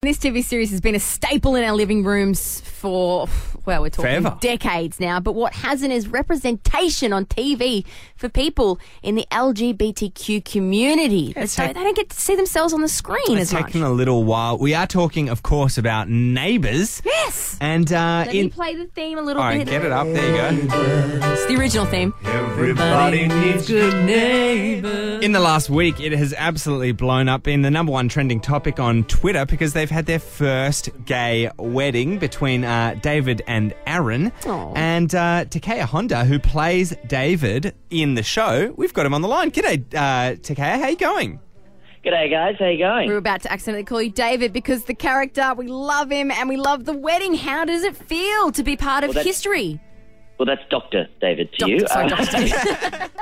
this TV series has been a staple in our living rooms for, well, we're talking Forever. decades now, but what hasn't is representation on TV for people in the LGBTQ community. They don't get to see themselves on the screen It's as much. taken a little while. We are talking, of course, about Neighbours. Yes! And Let me play the theme a little all right, bit. get it up. There you go. It's the original theme. Everybody needs good neighbours. In the last week, it has absolutely blown up, been the number one trending topic on Twitter because they've had their first gay wedding between David and Aaron. Aw. And Takaya Honda, who plays David in the show, we've got him on the line. G'day, Takaya. How you going? G'day, guys. How you going? We were about to accidentally call you David because the character, we love him and we love the wedding. How does it feel to be part of history? Well, that's Dr. David to you. Sorry, Dr. David.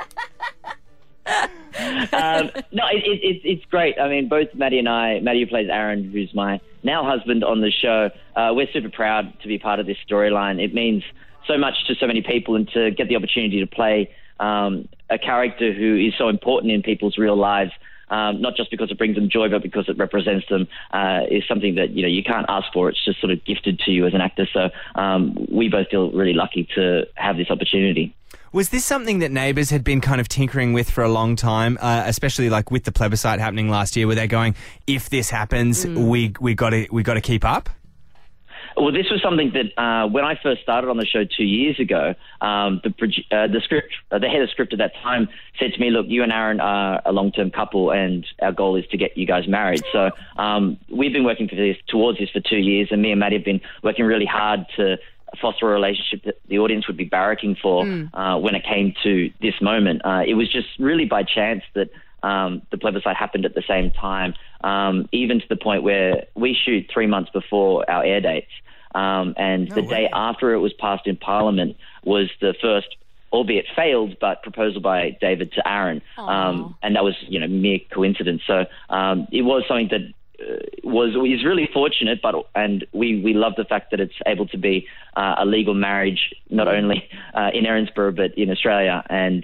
No, it's great. I mean, both Maddie and I, Maddie who plays Aaron, who's my now husband on the show, we're super proud to be part of this storyline. It means so much to so many people, and to get the opportunity to play a character who is so important in people's real lives, not just because it brings them joy, but because it represents them, is something that, you know, you can't ask for. It's just sort of gifted to you as an actor. So we both feel really lucky to have this opportunity. Was this something that Neighbours had been kind of tinkering with for a long time, especially like with the plebiscite happening last year, where they're going, if this happens, we got to keep up? Well, this was something that when I first started on the show 2 years ago, the head of script at that time said to me, look, you and Aaron are a long-term couple and our goal is to get you guys married. So we've been working towards this for 2 years, and me and Maddie have been working really hard to foster a relationship that the audience would be barracking for when it came to this moment. It was just really by chance that the plebiscite happened at the same time, even to the point where we shoot 3 months before our air dates. And the day after it was passed in Parliament was the first, albeit failed, but proposal by David to Aaron. And that was, you know, mere coincidence. So it was something that is really fortunate, and we love the fact that it's able to be a legal marriage, not only in Erinsborough, but in Australia. And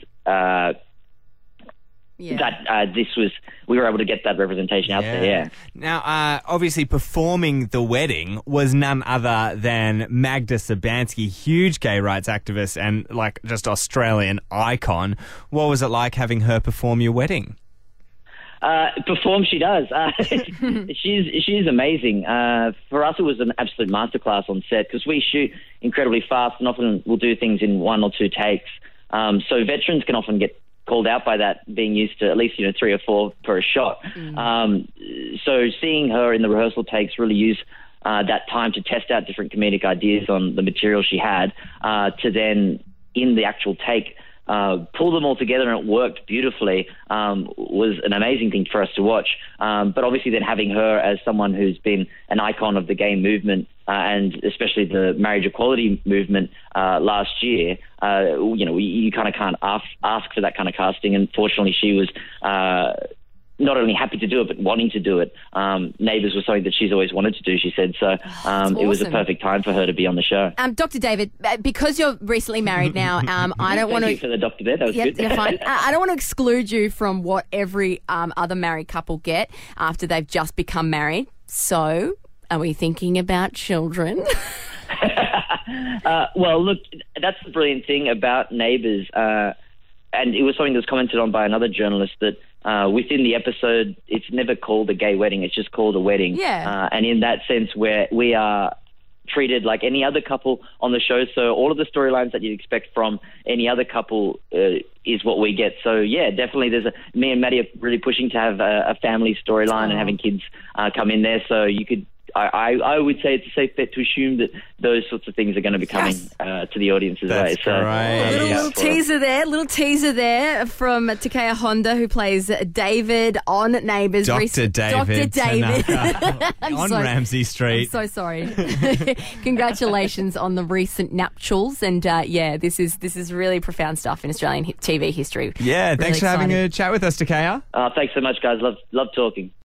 we were able to get that representation out there. Yeah. Now, obviously, performing the wedding was none other than Magda Szubanski, huge gay rights activist and like just Australian icon. What was it like having her perform your wedding? Perform she does. She's amazing. For us, it was an absolute masterclass on set because we shoot incredibly fast and often we'll do things in 1 or 2 takes. So veterans can often get called out by that, being used to at least 3 or 4 per shot. So seeing her in the rehearsal takes really use that time to test out different comedic ideas on the material she had, to then in the actual take pull them all together, and it worked beautifully, was an amazing thing for us to watch. But obviously then having her as someone who's been an icon of the gay movement, and especially the marriage equality movement last year, you kind of can't ask for that kind of casting. And fortunately she was not only happy to do it, but wanting to do it. Neighbours was something that she's always wanted to do, she said. So it was a perfect time for her to be on the show. Dr. David, because you're recently married now, I don't want to... Thank you for the doctor there. That was good. You're fine. I don't want to exclude you from what every other married couple get after they've just become married. So, are we thinking about children? Well, look, that's the brilliant thing about Neighbours. And it was something that was commented on by another journalist that within the episode, it's never called a gay wedding. It's just called a wedding. Yeah. And in that sense, where we are treated like any other couple on the show. So all of the storylines that you'd expect from any other couple is what we get. So, yeah, definitely me and Maddie are really pushing to have a family storyline and having kids come in there. So you could... I would say it's a safe bet to assume that those sorts of things are going to be coming to the audience as well. So, Little teaser there from Takaya Honda, who plays David on Neighbours. Dr. David. On Ramsay Street. I'm so sorry. Congratulations on the recent nuptials. And this is really profound stuff in Australian TV history. Yeah, thanks really for having exciting. a chat with us, Takaya. Thanks so much, guys. Love talking.